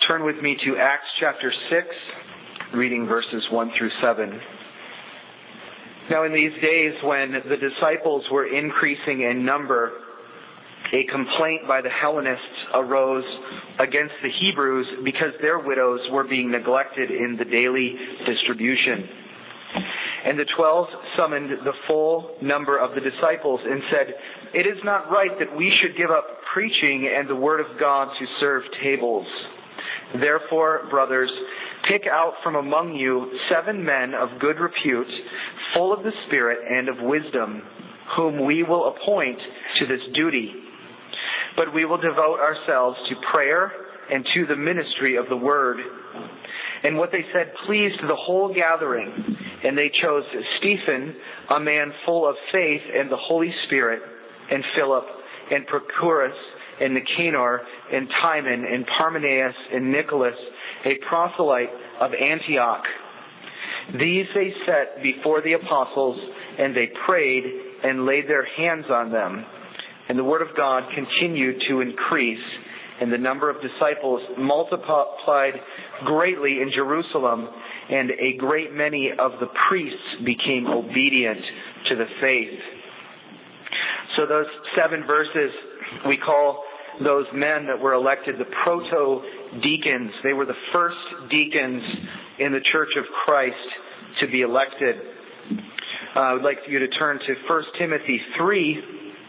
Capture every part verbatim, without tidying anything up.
turn with me to Acts chapter six, reading verses one through seven. Now in these days when the disciples were increasing in number, a complaint by the Hellenists arose against the Hebrews because their widows were being neglected in the daily distribution. And the twelve summoned the full number of the disciples and said, "It is not right that we should give up preaching and the word of God to serve tables. Therefore, brothers, pick out from among you seven men of good repute, full of the Spirit and of wisdom, whom we will appoint to this duty. But we will devote ourselves to prayer and to the ministry of the word." And what they said pleased the whole gathering, and they chose Stephen, a man full of faith and the Holy Spirit, and Philip, and Prochorus, and Nicanor, and Timon, and Parmenas, and Nicholas, a proselyte of Antioch. These they set before the apostles, and they prayed and laid their hands on them. And the word of God continued to increase, and the number of disciples multiplied greatly in Jerusalem, and a great many of the priests became obedient to the faith. So those seven verses, we call those men that were elected the proto-deacons. They were the first deacons in the Church of Christ to be elected. Uh, I would like for you to turn to First Timothy three.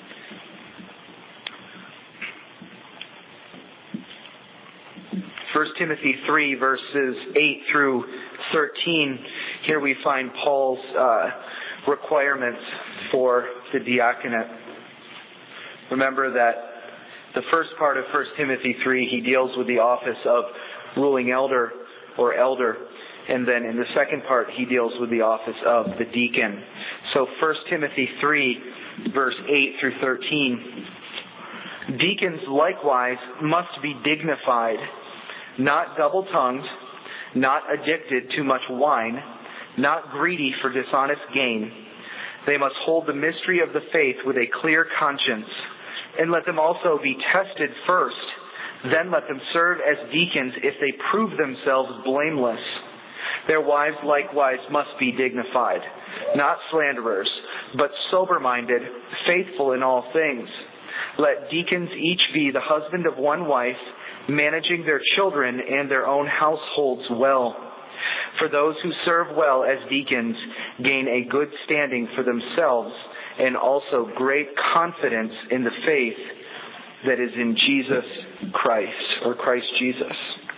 First Timothy three, verses eight through thirteen. Here we find Paul's uh, requirements for the diaconate. Remember that the first part of First Timothy three, he deals with the office of ruling elder or elder. And then in the second part, he deals with the office of the deacon. So First Timothy three, verse eight through thirteen. Deacons likewise must be dignified, not double-tongued, not addicted to much wine, not greedy for dishonest gain. They must hold the mystery of the faith with a clear conscience, and let them also be tested first. Then let them serve as deacons if they prove themselves blameless. Their wives likewise must be dignified, not slanderers, but sober-minded, faithful in all things. Let deacons each be the husband of one wife, managing their children and their own households well. For those who serve well as deacons gain a good standing for themselves and also great confidence in the faith that is in Jesus Christ, or Christ Jesus.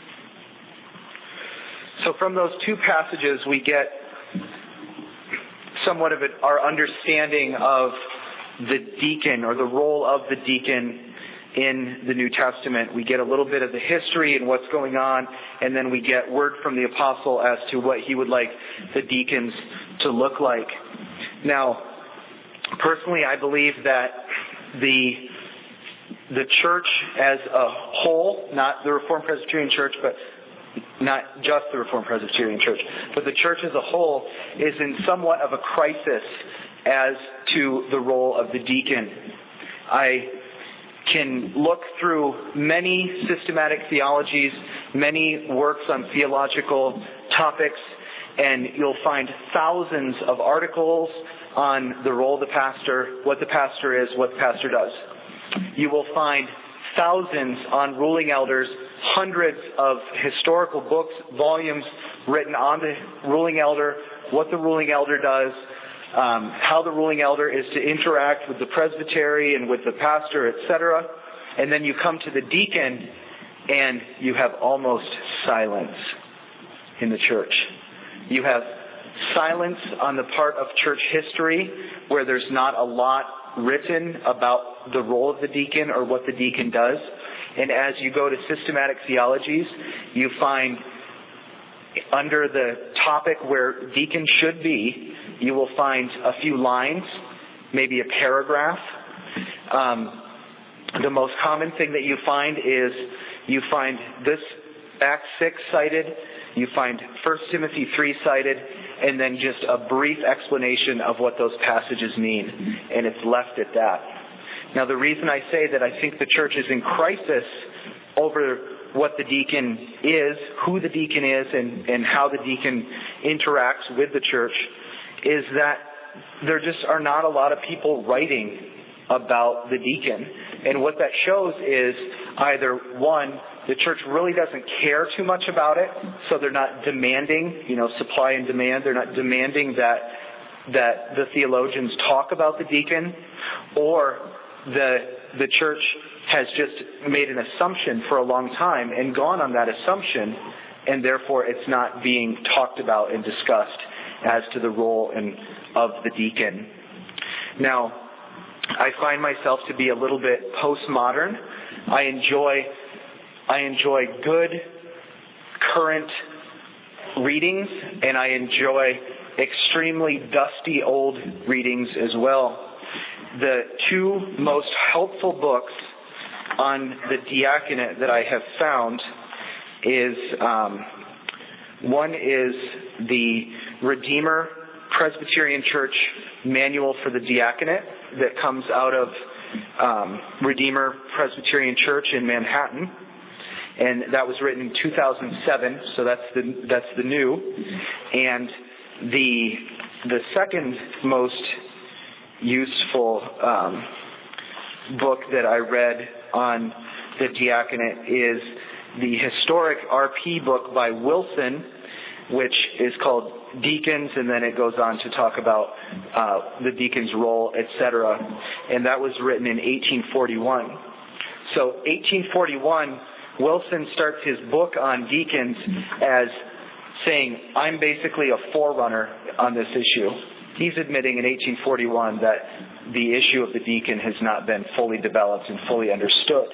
So from those two passages we get somewhat of it, our understanding of the deacon or the role of the deacon in the New Testament. We get a little bit of the history and what's going on, and then we get word from the apostle as to what he would like the deacons to look like. Now, personally, I believe that the the church as a whole, not the Reformed Presbyterian Church, but not just the Reformed Presbyterian Church, but the church as a whole is in somewhat of a crisis as to the role of the deacon. I can look through many systematic theologies, many works on theological topics, and you'll find thousands of articles on the role of the pastor, what the pastor is, what the pastor does. You will find thousands on ruling elders, hundreds of historical books, volumes written on the ruling elder, what the ruling elder does, Um, how the ruling elder is to interact with the presbytery and with the pastor, et cetera. And then you come to the deacon and you have almost silence in the church. You have silence on the part of church history where there's not a lot written about the role of the deacon or what the deacon does. And as you go to systematic theologies, you find under the topic where deacon should be, you will find a few lines, maybe a paragraph. Um, the most common thing that you find is you find this Acts six cited, you find First Timothy three cited, and then just a brief explanation of what those passages mean. And it's left at that. Now, the reason I say that I think the church is in crisis over what the deacon is, who the deacon is, and, and how the deacon interacts with the church, is that there just are not a lot of people writing about the deacon. And what that shows is either, one, the church really doesn't care too much about it, so they're not demanding, you know, supply and demand. They're not demanding that that the theologians talk about the deacon, or the the church has just made an assumption for a long time and gone on that assumption, and therefore it's not being talked about and discussed as to the role and of the deacon. Now, I find myself to be a little bit postmodern. I enjoy I enjoy good current readings, and I enjoy extremely dusty old readings as well. The two most helpful books on the diaconate that I have found is um, one is the Redeemer Presbyterian Church Manual for the Diaconate that comes out of um, Redeemer Presbyterian Church in Manhattan, and that was written in two thousand seven. So that's the that's the new, and the the second most useful um, book that I read on the diaconate is the historic R P book by Wilson, which is called Deacons, and then it goes on to talk about uh, the deacon's role, et cetera. And that was written in eighteen forty-one. So eighteen forty-one, Wilson starts his book on deacons as saying, I'm basically a forerunner on this issue. He's admitting in eighteen forty-one that the issue of the deacon has not been fully developed and fully understood.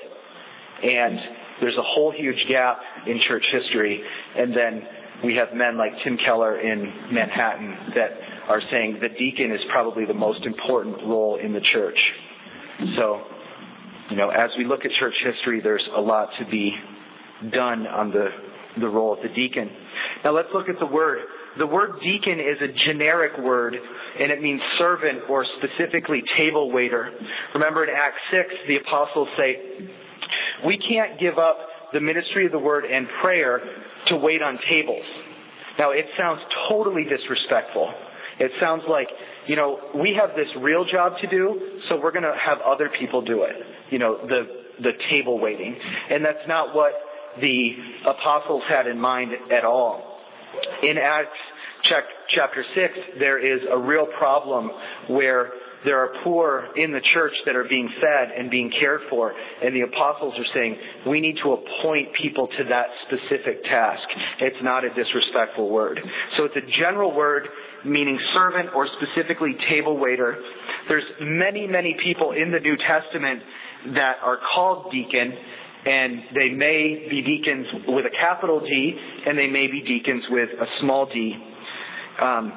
And there's a whole huge gap in church history. And then we have men like Tim Keller in Manhattan that are saying the deacon is probably the most important role in the church. So, you know, as we look at church history, there's a lot to be done on the, the role of the deacon. Now let's look at the word. The word deacon is a generic word, and it means servant or specifically table waiter. Remember in Acts six, the apostles say, we can't give up the ministry of the word and prayer to wait on tables. Now, it sounds totally disrespectful. It sounds like, you know, we have this real job to do, so we're going to have other people do it. You know, the the table waiting. And that's not what the apostles had in mind at all. In Acts chapter six, there is a real problem where there are poor in the church that are being fed and being cared for, and the apostles are saying, we need to appoint people to that specific task. It's not a disrespectful word. So it's a general word meaning servant or specifically table waiter. There's many, many people in the New Testament that are called deacon, and they may be deacons with a capital D, and they may be deacons with a small d. Um,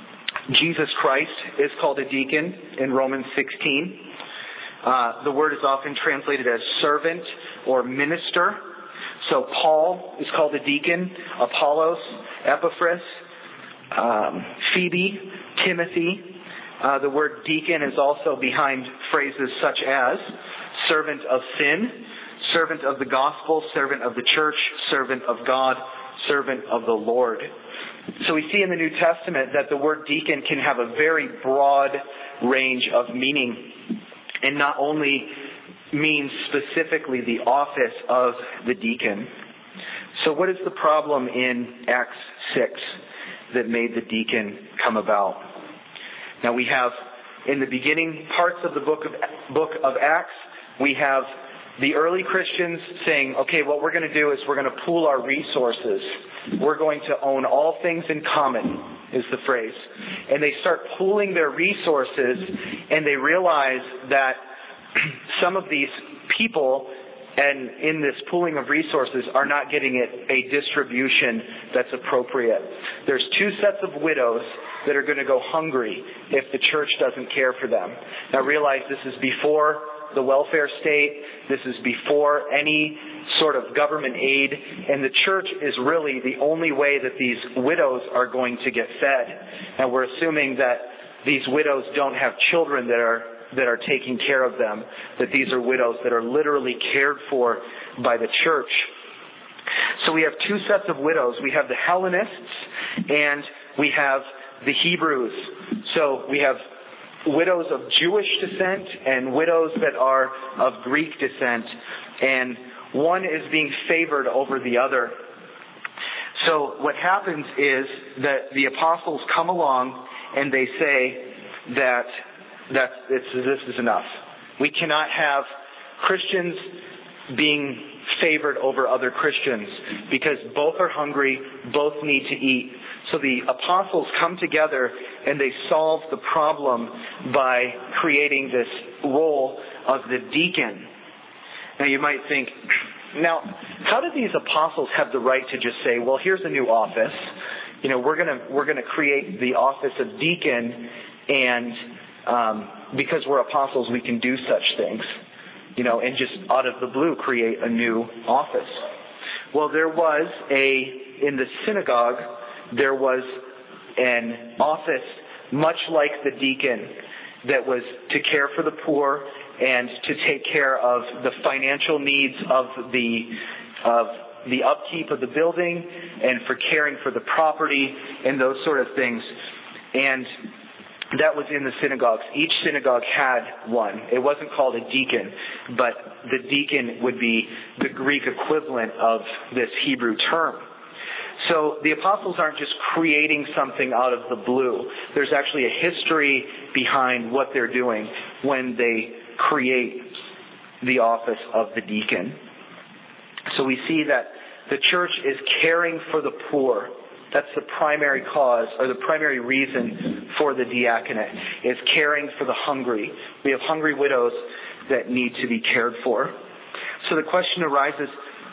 Jesus Christ is called a deacon in Romans sixteen. Uh, the word is often translated as servant or minister. So Paul is called a deacon, Apollos, Epaphras, um, Phoebe, Timothy. Uh, the word deacon is also behind phrases such as servant of sin, servant of the gospel, servant of the church, servant of God, servant of the Lord. So we see in the New Testament that the word deacon can have a very broad range of meaning, and not only means specifically the office of the deacon. So what is the problem in Acts six that made the deacon come about? Now we have, in the beginning parts of the book of, book of Acts, we have the early Christians saying, okay, what we're going to do is we're going to pool our resources. We're going to own all things in common, is the phrase. And they start pooling their resources, and they realize that some of these people, and in this pooling of resources, are not getting it a distribution that's appropriate. There's two sets of widows that are going to go hungry if the church doesn't care for them. Now realize this is before the welfare state. This is before any sort of government aid, and the church is really the only way that these widows are going to get fed. And we're assuming that these widows don't have children that are that are taking care of them, that these are widows that are literally cared for by the church. So we have two sets of widows. We have the Hellenists and we have the Hebrews. So we have widows of Jewish descent and widows that are of Greek descent. And one is being favored over the other. So what happens is that the apostles come along and they say that that it's, this is enough. We cannot have Christians being favored over other Christians because both are hungry, both need to eat. So the apostles come together and they solve the problem by creating this role of the deacon. Now you might think, now how did these apostles have the right to just say, well, here's a new office. You know, we're gonna we're gonna create the office of deacon, and um, because we're apostles, we can do such things. You know, and just out of the blue create a new office. Well, there was a in the synagogue. There was an office much like the deacon that was to care for the poor and to take care of the financial needs of the of the upkeep of the building and for caring for the property and those sort of things. And that was in the synagogues. Each synagogue had one. It wasn't called a deacon, but the deacon would be the Greek equivalent of this Hebrew term. So the apostles aren't just creating something out of the blue. There's actually a history behind what they're doing when they create the office of the deacon. So we see that the church is caring for the poor. That's the primary cause or the primary reason for the diaconate, is caring for the hungry. We have hungry widows that need to be cared for. So the question arises,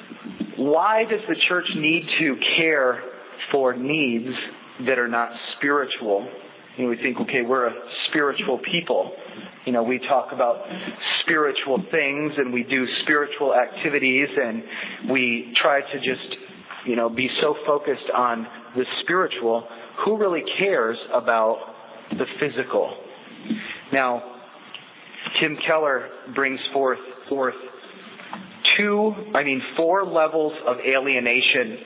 why does the church need to care for needs that are not spiritual? You know, we think, okay, we're a spiritual people. You know, we talk about spiritual things and we do spiritual activities and we try to just, you know, be so focused on the spiritual. Who really cares about the physical? Now, Tim Keller brings forth forth two, I mean, four levels of alienation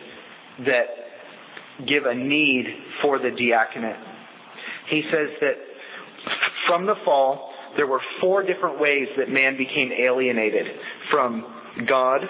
that give a need for the diaconate. He says that from the fall, there were four different ways that man became alienated from God,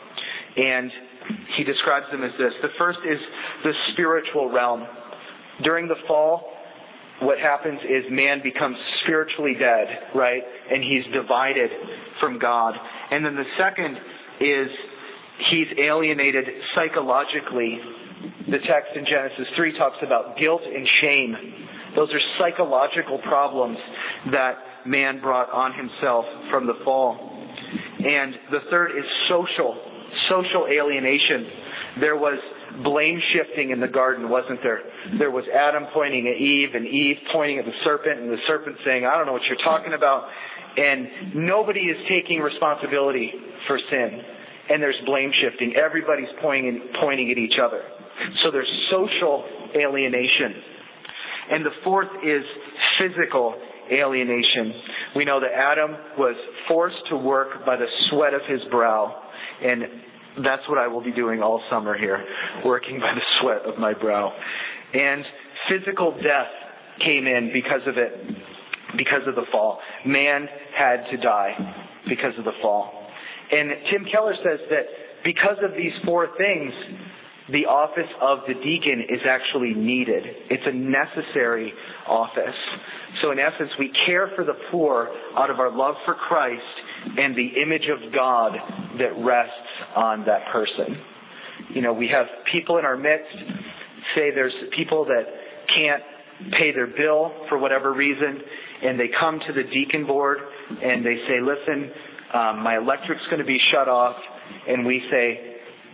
and he describes them as this. The first is the spiritual realm. During the fall, what happens is man becomes spiritually dead, right? And he's divided from God. And then the second is he's alienated psychologically. The text in Genesis three talks about guilt and shame. Those are psychological problems that man brought on himself from the fall. And the third is social, social alienation. There was blame shifting in the garden, wasn't there? There was Adam pointing at Eve and Eve pointing at the serpent and the serpent saying, I don't know what you're talking about. And nobody is taking responsibility for sin. And there's blame shifting. Everybody's pointing, pointing at each other. So there's social alienation. And the fourth is physical alienation. We know that Adam was forced to work by the sweat of his brow. And that's what I will be doing all summer here, working by the sweat of my brow. And physical death came in because of it, because of the fall. Man had to die because of the fall. And Tim Keller says that because of these four things, the office of the deacon is actually needed. It's a necessary office. So in essence, we care for the poor out of our love for Christ and the image of God that rests on that person. You know, we have people in our midst, say there's people that can't pay their bill for whatever reason, and they come to the deacon board and they say, listen, um, my electric's going to be shut off. And we say,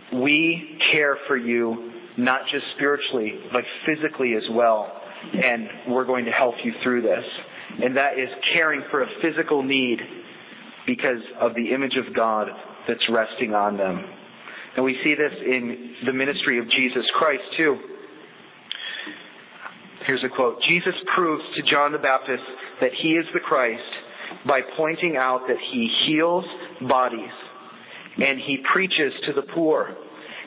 we care for you, not just spiritually, but physically as well. And we're going to help you through this. And that is caring for a physical need because of the image of God that's resting on them. And we see this in the ministry of Jesus Christ too. Here's a quote. Jesus proves to John the Baptist that he is the Christ by pointing out that he heals bodies and he preaches to the poor.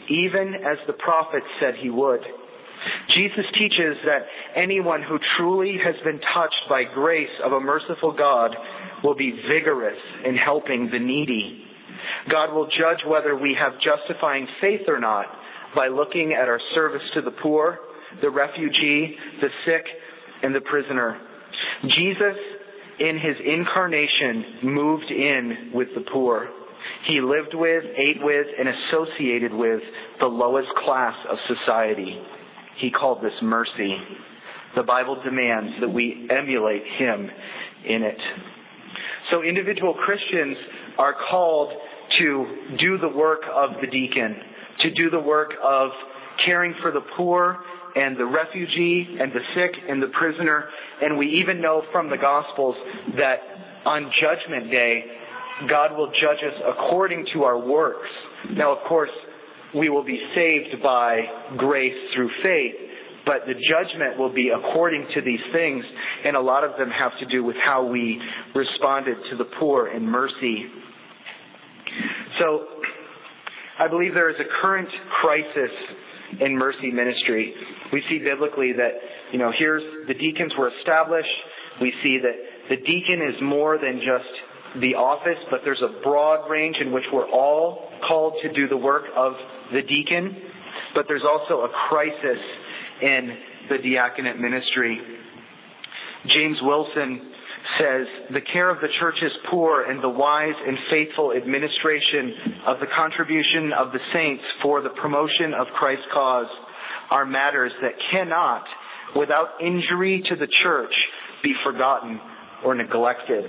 even as the prophets said he would. Jesus teaches that anyone who truly has been touched by grace of a merciful God will be vigorous in helping the needy. God will judge whether we have justifying faith or not by looking at our service to the poor, the refugee, the sick, and the prisoner. Jesus, in his incarnation, moved in with the poor. He lived with, ate with, and associated with the lowest class of society. He called this mercy. The Bible demands that we emulate him in it. So individual Christians are called to do the work of the deacon, to do the work of caring for the poor and the refugee and the sick and the prisoner. And we even know from the Gospels that on Judgment Day, God will judge us according to our works. Now, of course, we will be saved by grace through faith, but the judgment will be according to these things, and a lot of them have to do with how we responded to the poor in mercy. So, I believe there is a current crisis in mercy ministry. We see biblically that, you know, here's the deacons were established. We see that the deacon is more than just the office, but there's a broad range in which we're all called to do the work of the deacon. But there's also a crisis in the diaconate ministry. James Wilson says, the care of the church's poor and the wise and faithful administration of the contribution of the saints for the promotion of Christ's cause are matters that cannot, without injury to the church, be forgotten or neglected.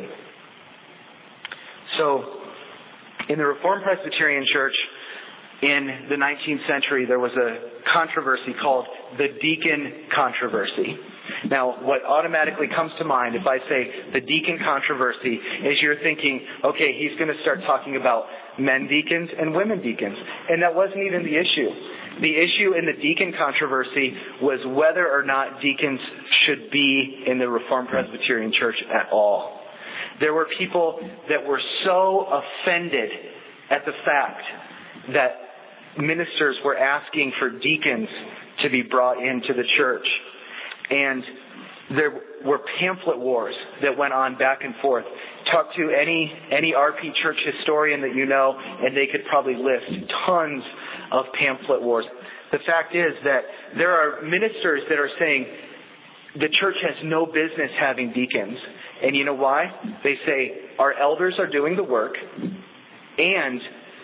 So, in the Reformed Presbyterian Church in the nineteenth century, there was a controversy called the deacon controversy. Now, what automatically comes to mind if I say the deacon controversy is you're thinking, okay, he's going to start talking about men deacons and women deacons. And that wasn't even the issue. The issue in the deacon controversy was whether or not deacons should be in the Reformed Presbyterian Church at all. There were people that were so offended at the fact that ministers were asking for deacons to be brought into the church. And there were pamphlet wars that went on back and forth. Talk to any any R P church historian that you know, and they could probably list tons of pamphlet wars. The fact is that there are ministers that are saying the church has no business having deacons. And you know why? They say our elders are doing the work, and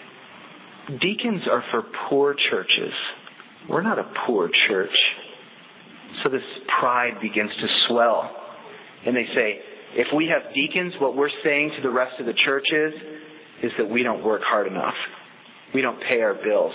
deacons are for poor churches. We're not a poor church. So this pride begins to swell. And they say, if we have deacons, what we're saying to the rest of the church is, is that we don't work hard enough. We don't pay our bills.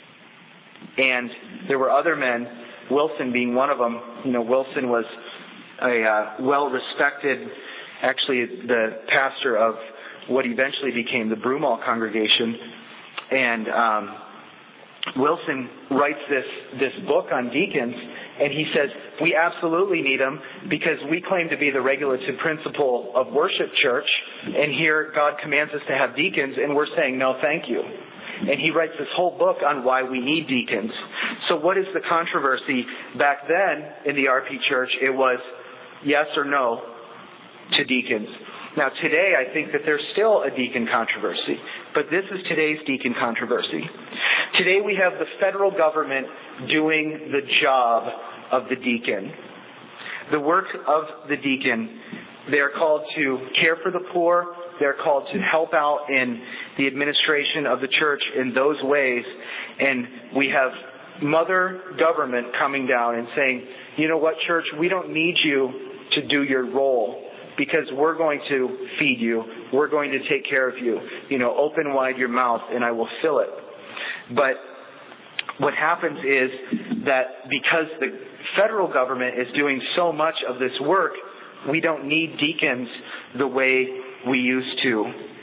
And there were other men, Wilson being one of them. You know, Wilson was a uh, well-respected, actually the pastor of what eventually became the Broomall congregation. And um, Wilson writes this, this book on deacons, and he says, we absolutely need them because we claim to be the regulative principle of worship church, and here God commands us to have deacons, and we're saying, no, thank you. And he writes this whole book on why we need deacons. So what is the controversy? Back then in the R P church, it was yes or no to deacons. Now today, I think that there's still a deacon controversy, but this is today's deacon controversy. Today we have the federal government doing the job of the deacon. The work of the deacon, they're called to care for the poor. They're called to help out in the administration of the church in those ways. And we have mother government coming down and saying, you know what, church, we don't need you to do your role because we're going to feed you. We're going to take care of you. You know, open wide your mouth and I will fill it. But what happens is that because the federal government is doing so much of this work, we don't need deacons the way we used to.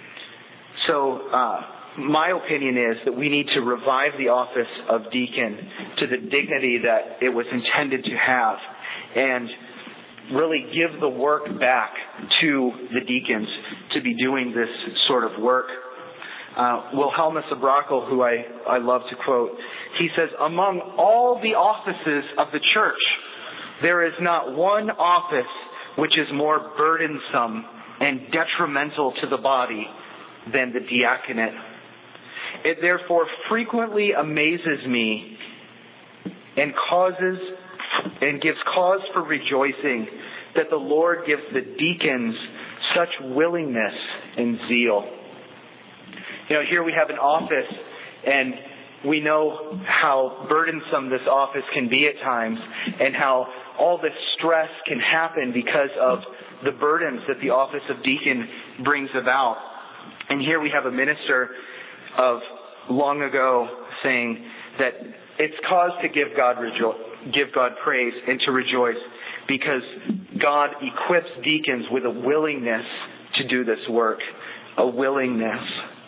So uh, my opinion is that we need to revive the office of deacon to the dignity that it was intended to have and really give the work back to the deacons to be doing this sort of work. Uh, Wilhelmus Abrakel, who I, I love to quote, he says, among all the offices of the church, there is not one office which is more burdensome and detrimental to the body than the diaconate. It therefore frequently amazes me and causes and gives cause for rejoicing that the Lord gives the deacons such willingness and zeal. You know, here we have an office, and we know how burdensome this office can be at times, and how all this stress can happen because of the burdens that the office of deacon brings about. And here we have a minister of long ago saying that it's cause to give God rejo- give God praise and to rejoice, because God equips deacons with a willingness to do this work, a willingness.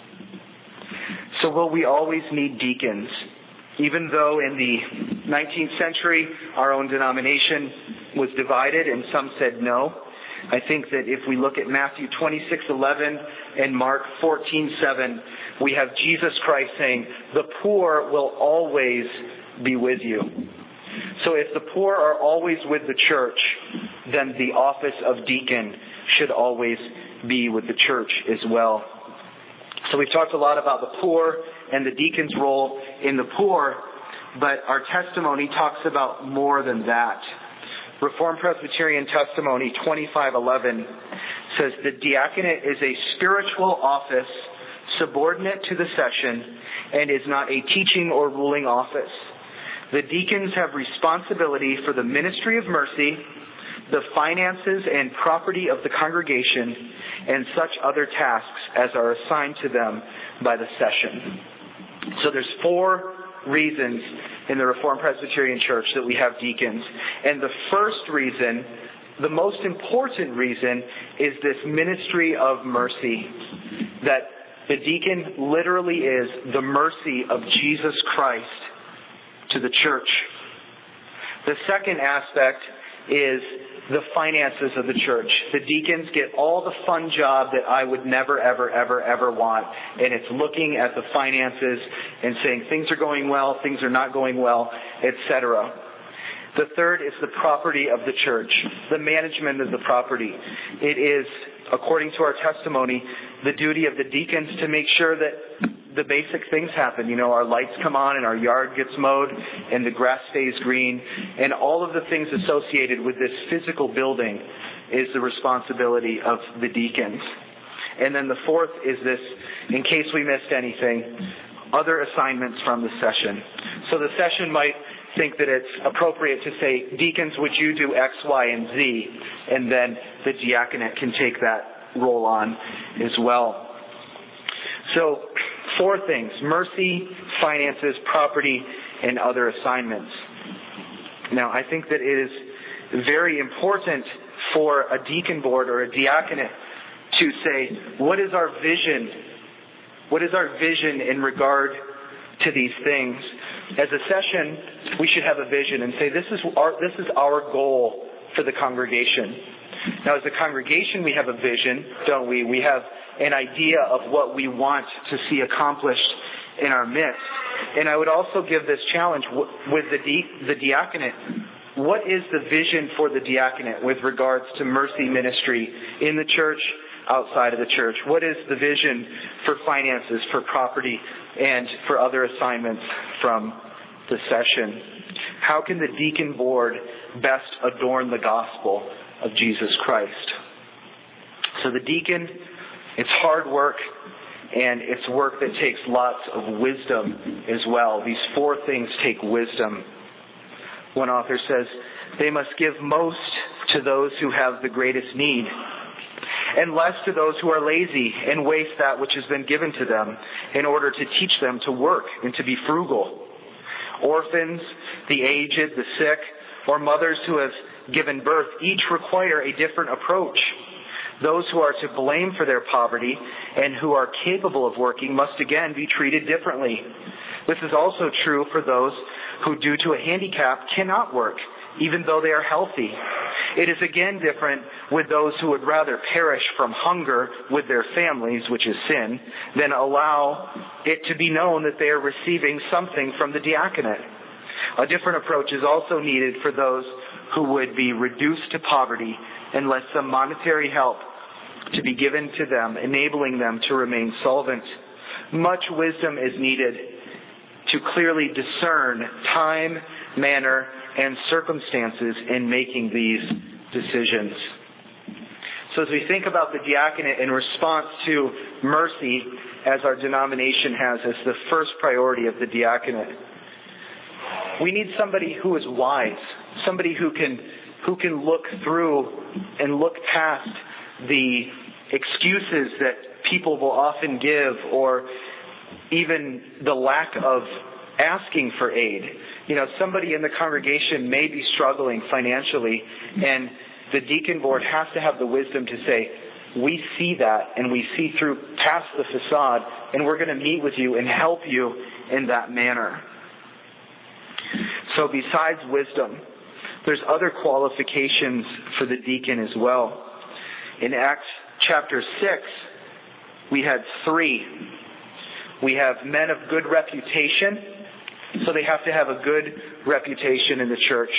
So will we always need deacons? Even though in the nineteenth century our own denomination was divided and some said no, I think that if we look at Matthew twenty-six eleven and Mark fourteen seven, we have Jesus Christ saying, the poor will always be with you. So if the poor are always with the church, then the office of deacon should always be with the church as well. So we've talked a lot about the poor and the deacon's role in the poor, but our testimony talks about more than that. Reformed Presbyterian Testimony twenty-five eleven says the diaconate is a spiritual office subordinate to the session and is not a teaching or ruling office. The deacons have responsibility for the ministry of mercy, the finances and property of the congregation, and such other tasks as are assigned to them by the session. So there's four reasons in the Reformed Presbyterian Church that we have deacons. And the first reason, the most important reason, is this ministry of mercy. That the deacon literally is the mercy of Jesus Christ to the church. The second aspect is the finances of the church. The deacons get all the fun job that I would never, ever, ever, ever want. And it's looking at the finances and saying things are going well, things are not going well, et cetera. The third is the property of the church, the management of the property. It is, according to our testimony, the duty of the deacons to make sure that the basic things happen. You know, our lights come on and our yard gets mowed and the grass stays green, and all of the things associated with this physical building is the responsibility of the deacons. And then the fourth is this, in case we missed anything, other assignments from the session. So the session might think that it's appropriate to say, deacons, would you do X, Y, and Z? And then the diaconate can take that role on as well. So, four things: mercy, finances, property, and other assignments. Now, I think that it is very important for a deacon board or a diaconate to say, what is our vision? What is our vision in regard to these things? As a session, we should have a vision and say, this is our, this is our goal for the congregation. Now, as a congregation, we have a vision, don't we? We have an idea of what we want to see accomplished in our midst. And I would also give this challenge with the di- the diaconate. What is the vision for the diaconate with regards to mercy ministry in the church, outside of the church? What is the vision for finances, for property, and for other assignments from the session? How can the deacon board best adorn the gospel of Jesus Christ? So the deacon, it's hard work, and it's work that takes lots of wisdom as well. These four things take wisdom. One author says, they must give most to those who have the greatest need, and less to those who are lazy and waste that which has been given to them, in order to teach them to work and to be frugal. Orphans, the aged, the sick, or mothers who have given birth each require a different approach. Those who are to blame for their poverty and who are capable of working must again be treated differently. This is also true for those who, due to a handicap, cannot work, even though they are healthy. It is again different with those who would rather perish from hunger with their families, which is sin, than allow it to be known that they are receiving something from the diaconate. A different approach is also needed for those who would be reduced to poverty unless some monetary help to be given to them, enabling them to remain solvent. Much wisdom is needed to clearly discern time, manner, and circumstances in making these decisions. So as we think about the diaconate in response to mercy, as our denomination has as the first priority of the diaconate, we need somebody who is wise, somebody who can who can look through and look past the excuses that people will often give, or even the lack of asking for aid. You know, somebody in the congregation may be struggling financially, and the deacon board has to have the wisdom to say, we see that, and we see through past the facade, and we're going to meet with you and help you in that manner. So besides wisdom, there's other qualifications for the deacon as well. In Acts chapter six, we had three. We have men of good reputation, so they have to have a good reputation in the church.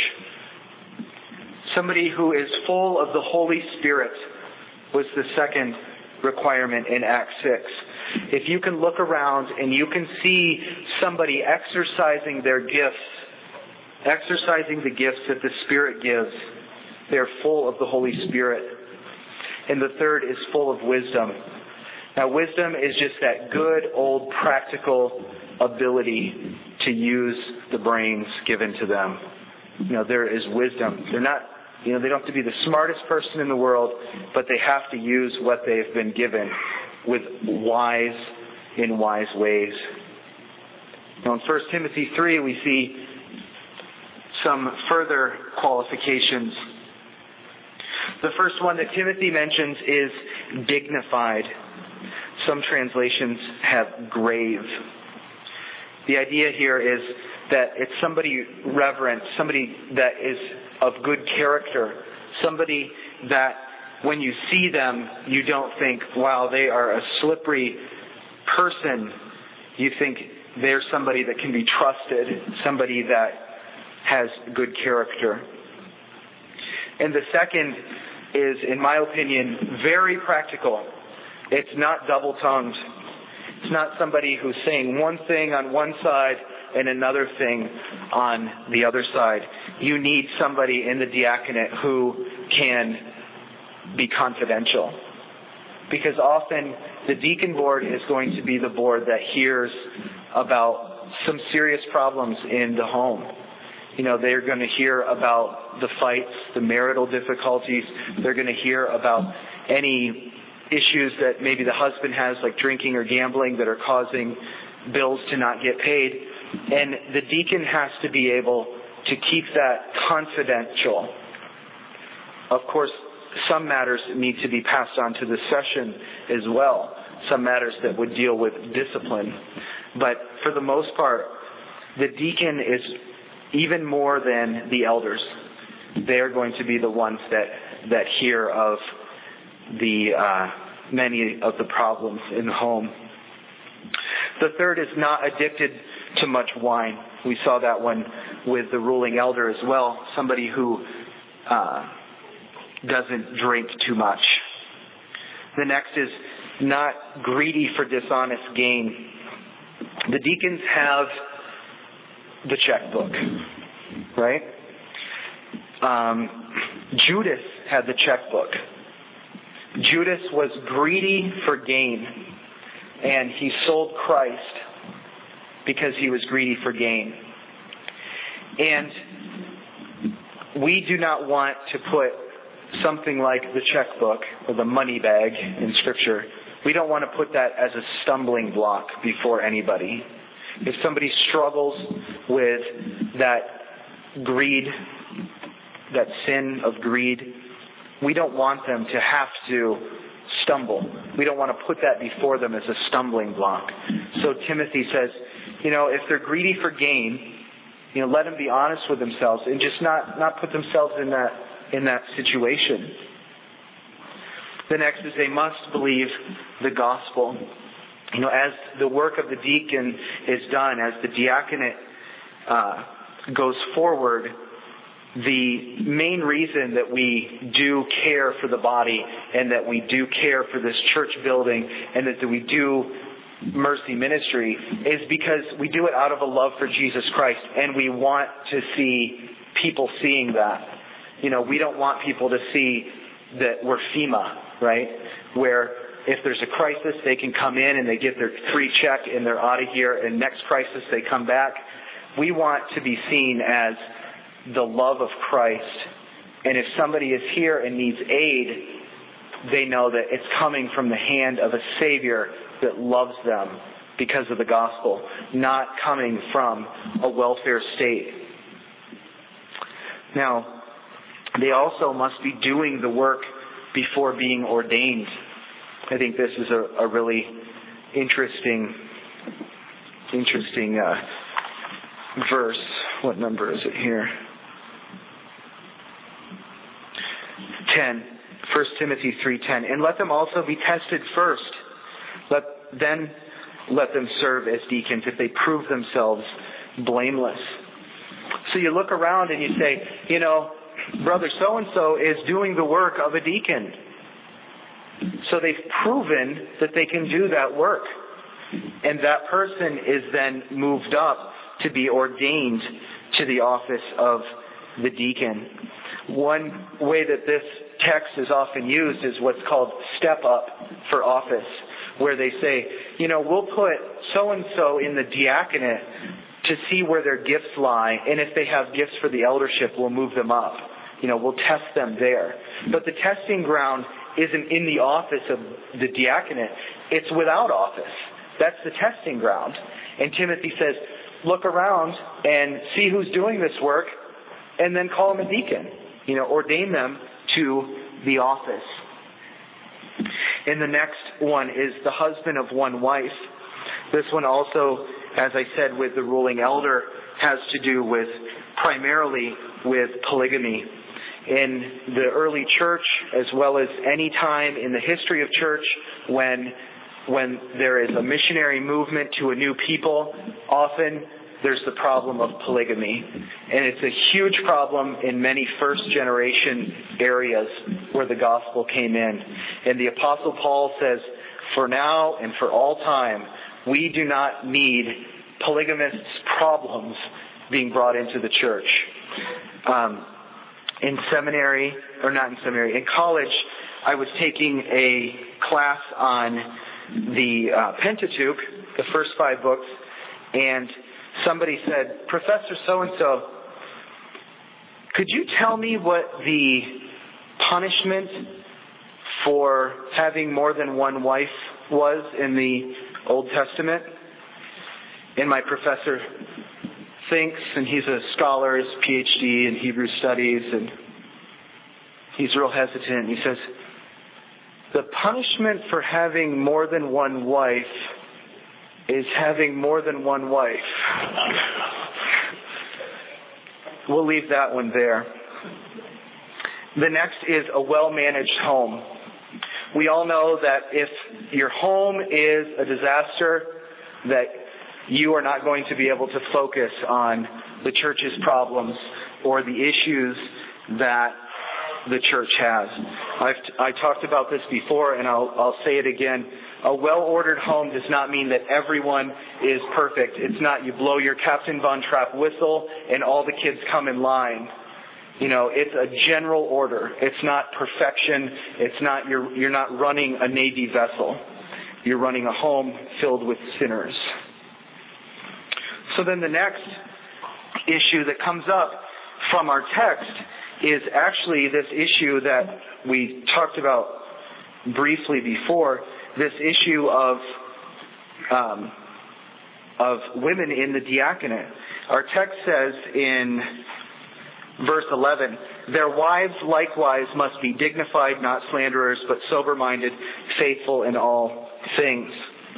Somebody who is full of the Holy Spirit was the second requirement in Acts six. If you can look around and you can see somebody exercising their gifts, exercising the gifts that the Spirit gives, they're full of the Holy Spirit. And the third is full of wisdom. Now, wisdom is just that good old practical ability to use the brains given to them. You know, there is wisdom. They're not, you know, they don't have to be the smartest person in the world, but they have to use what they've been given with wise, in wise ways. Now, in First Timothy three, we see some further qualifications. The first one that Timothy mentions is dignified. Some translations have grave. The idea here is that it's somebody reverent, somebody that is of good character, somebody that when you see them, you don't think, wow, they are a slippery person. You think they're somebody that can be trusted, somebody that has good character. And the second is, in my opinion, very practical. It's not double-tongued. It's not somebody who's saying one thing on one side and another thing on the other side. You need somebody in the diaconate who can be confidential. Because often the deacon board is going to be the board that hears about some serious problems in the home. You know, they're going to hear about the fights, the marital difficulties. They're going to hear about any issues that maybe the husband has, like drinking or gambling, that are causing bills to not get paid. And the deacon has to be able to keep that confidential. Of course, some matters need to be passed on to the session as well. Some matters that would deal with discipline. But for the most part, the deacon is even more than the elders. They are going to be the ones that, that hear of the uh, many of the problems in the home. The third is not addicted to much wine. We saw that one with the ruling elder as well. Somebody who uh, doesn't drink too much. The next is not greedy for dishonest gain. The deacons have the checkbook, right? Um, Judas had the checkbook. Judas was greedy for gain, and he sold Christ because he was greedy for gain. And we do not want to put something like the checkbook or the money bag in Scripture. We don't want to put that as a stumbling block before anybody. If somebody struggles with that greed, that sin of greed, we don't want them to have to stumble. We don't want to put that before them as a stumbling block. So Timothy says, you know, if they're greedy for gain, you know, let them be honest with themselves and just not, not put themselves in that in that situation. The next is they must believe the gospel. You know, as the work of the deacon is done, as the diaconate uh, goes forward, the main reason that we do care for the body and that we do care for this church building and that we do mercy ministry is because we do it out of a love for Jesus Christ, and we want to see people seeing that. You know, we don't want people to see that we're FEMA, right? Where if there's a crisis, they can come in and they get their free check and they're out of here, and next crisis they come back. We want to be seen as the love of Christ. And if somebody is here and needs aid, they know that it's coming from the hand of a Savior that loves them because of the gospel, not coming from a welfare state. Now, they also must be doing the work before being ordained. I think this is a, a really interesting, interesting uh, verse. What number is it here? ten. First Timothy three ten. And let them also be tested first. Let then let them serve as deacons if they prove themselves blameless. So you look around and you say, you know, brother so-and-so is doing the work of a deacon. So they've proven that they can do that work. And that person is then moved up to be ordained to the office of the deacon. One way that this text is often used is what's called step up for office, where they say, you know, we'll put so-and-so in the diaconate to see where their gifts lie, and if they have gifts for the eldership, we'll move them up. You know, we'll test them there. But the testing ground isn't in the office of the diaconate. It's without office. That's the testing ground. And Timothy says, look around and see who's doing this work, and then call them a deacon. You know, ordain them to the office. And the next one is the husband of one wife. This one also, as I said, with the ruling elder, has to do with primarily with polygamy. In the early church, as well as any time in the history of church, when when there is a missionary movement to a new people, often there's the problem of polygamy. And it's a huge problem in many first generation areas where the gospel came in. And the Apostle Paul says, for now and for all time, we do not need polygamists' problems being brought into the church. Um, in seminary, or not in seminary, in college, I was taking a class on the uh, Pentateuch, the first five books, and somebody said, Professor so-and-so, could you tell me what the punishment for having more than one wife was in the Old Testament? And my professor thinks, and he's a scholar, his P H D in Hebrew studies, and he's real hesitant. He says, the punishment for having more than one wife is having more than one wife. We'll leave that one there. The next is a well-managed home. We all know that if your home is a disaster, that you are not going to be able to focus on the church's problems or the issues that the church has. I've I talked about this before, and I'll I'll say it again. A well-ordered home does not mean that everyone is perfect. It's not you blow your Captain Von Trapp whistle and all the kids come in line. You know, it's a general order. It's not perfection. It's not you're you're not running a Navy vessel. You're running a home filled with sinners. So then the next issue that comes up from our text is actually this issue that we talked about briefly before, this issue of um, of women in the diaconate. Our text says in verse eleven, their wives likewise must be dignified, not slanderers, but sober-minded, faithful in all things.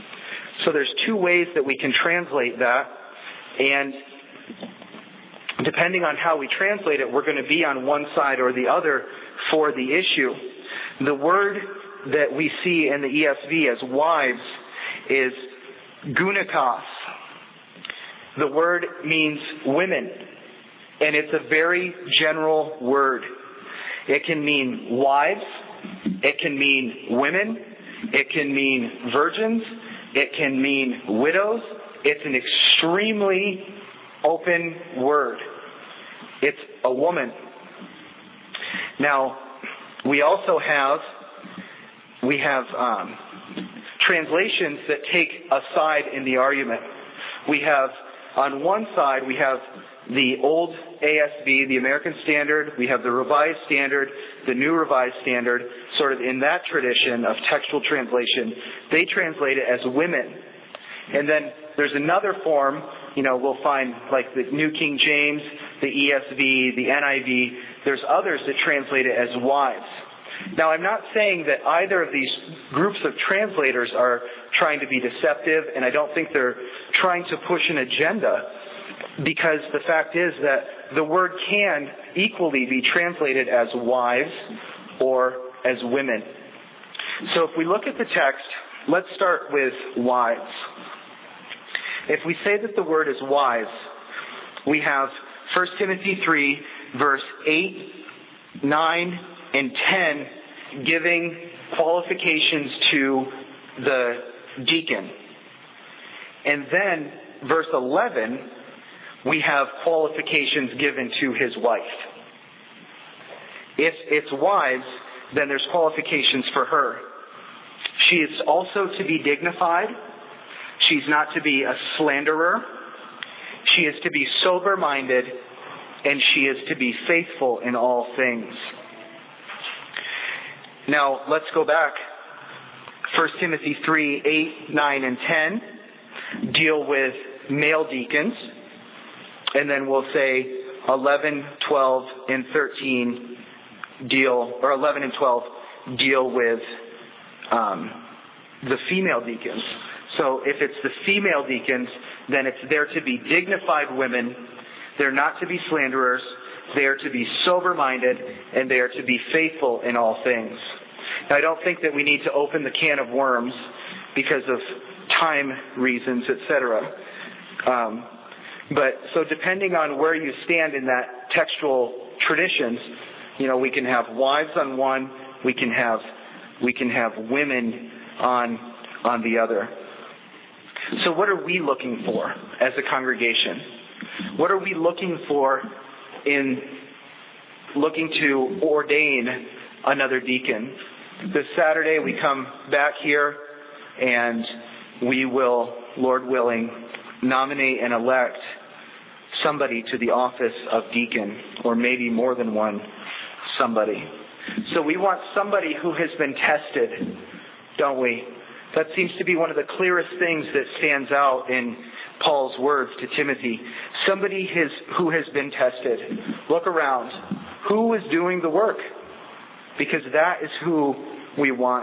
So there's two ways that we can translate that. And depending depending on how we translate it, we're going to be on one side or the other for the issue. The word that we see in the E S V as wives is gunikos. The word means women, and it's a very general word. It can mean wives, it can mean women, it can mean virgins, it can mean widows. It's an extremely open word. It's a woman. Now, we also have we have um, translations that take a side in the argument. We have, on one side, we have the old A S V, the American Standard. We have the Revised Standard, the New Revised Standard. Sort of in that tradition of textual translation, they translate it as women. And then there's another form, you know, we'll find like the New King James, the E S V, the N I V. There's others that translate it as wives. Now, I'm not saying that either of these groups of translators are trying to be deceptive, and I don't think they're trying to push an agenda, because the fact is that the word can equally be translated as wives or as women. So if we look at the text, let's start with wives. If we say that the word is wives, we have First Timothy three, verse eight, nine, and ten giving qualifications to the deacon. And then verse eleven, we have qualifications given to his wife. If it's wives, then there's qualifications for her. She is also to be dignified. She's not to be a slanderer. She is to be sober-minded, and she is to be faithful in all things. Now, let's go back. First Timothy three, eight, nine, and ten deal with male deacons. And then we'll say eleven, twelve, and thirteen deal, or eleven and twelve deal with um, the female deacons. So if it's the female deacons, then it's there to be dignified women. They're not to be slanderers. They are to be sober-minded, and they are to be faithful in all things. Now, I don't think that we need to open the can of worms because of time reasons, et cetera. Um, but so depending on where you stand in that textual traditions, you know, we can have wives on one, we can have we can have women on on the other. So what are we looking for as a congregation? What are we looking for in looking to ordain another deacon? This Saturday we come back here and we will, Lord willing, nominate and elect somebody to the office of deacon, or maybe more than one somebody. So we want somebody who has been tested, don't we? That seems to be one of the clearest things that stands out in Paul's words to Timothy. Somebody has, who has been tested. Look around. Who is doing the work? Because that is who we want.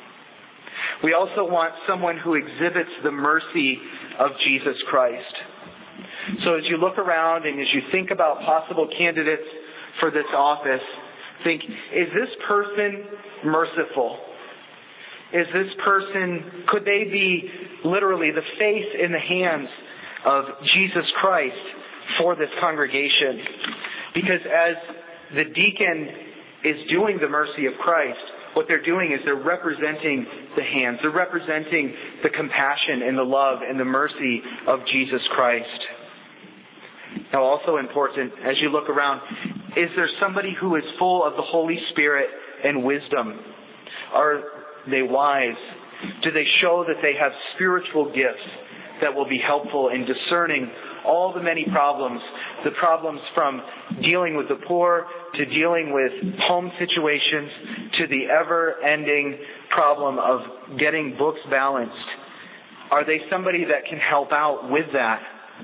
We also want someone who exhibits the mercy of Jesus Christ. So as you look around and as you think about possible candidates for this office, think, is this person merciful? Is this person, could they be literally the face in the hands of Jesus Christ for this congregation? Because as the deacon is doing the mercy of Christ, what they're doing is they're representing the hands. They're representing the compassion and the love and the mercy of Jesus Christ. Now, also important, as you look around, is there somebody who is full of the Holy Spirit and wisdom? Are they wise? Do they show that they have spiritual gifts that will be helpful in discerning all the many problems, the problems from dealing with the poor to dealing with home situations to the ever-ending problem of getting books balanced? Are they somebody that can help out with that?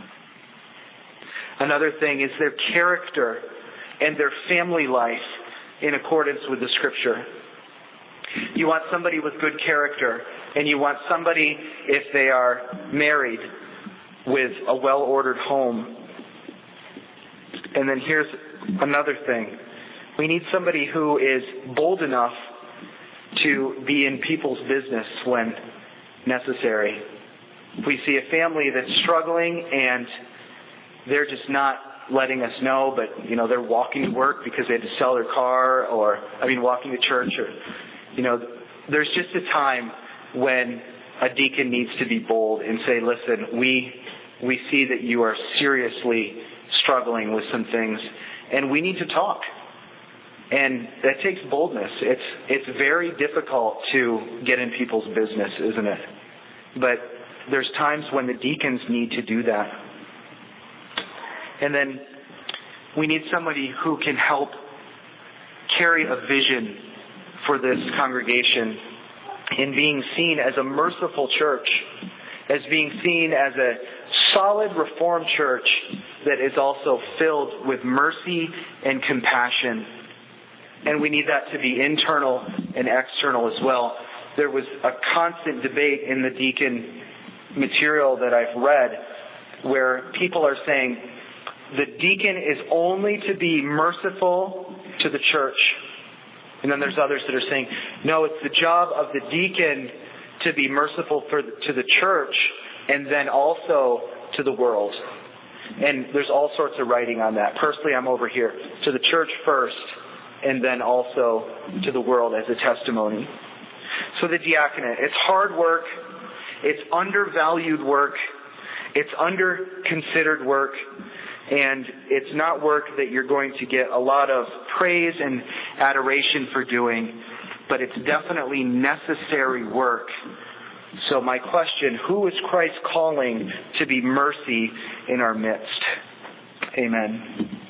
Another thing is their character and their family life in accordance with the Scripture. You want somebody with good character, and you want somebody, if they are married, with a well-ordered home. And then here's another thing. We need somebody who is bold enough to be in people's business when necessary. If we see a family that's struggling and they're just not letting us know, but, you know, they're walking to work because they had to sell their car, or, I mean, walking to church, or, you know, there's just a time when a deacon needs to be bold and say, listen, we we see that you are seriously struggling with some things, and we need to talk. And that takes boldness. It's it's very difficult to get in people's business, isn't it? But there's times when the deacons need to do that. And then we need somebody who can help carry a vision for this congregation in being seen as a merciful church, as being seen as a solid Reformed church that is also filled with mercy and compassion. And we need that to be internal and external as well. There was a constant debate in the deacon material that I've read where people are saying the deacon is only to be merciful to the church. And then there's others that are saying, no, it's the job of the deacon to be merciful for, to the church and then also to the world. And there's all sorts of writing on that. Personally, I'm over here. To the church first, and then also to the world as a testimony. So the diaconate, it's hard work. It's undervalued work. It's under-considered work. And it's not work that you're going to get a lot of praise and adoration for doing, but it's definitely necessary work. So my question, who is Christ calling to be mercy in our midst? Amen.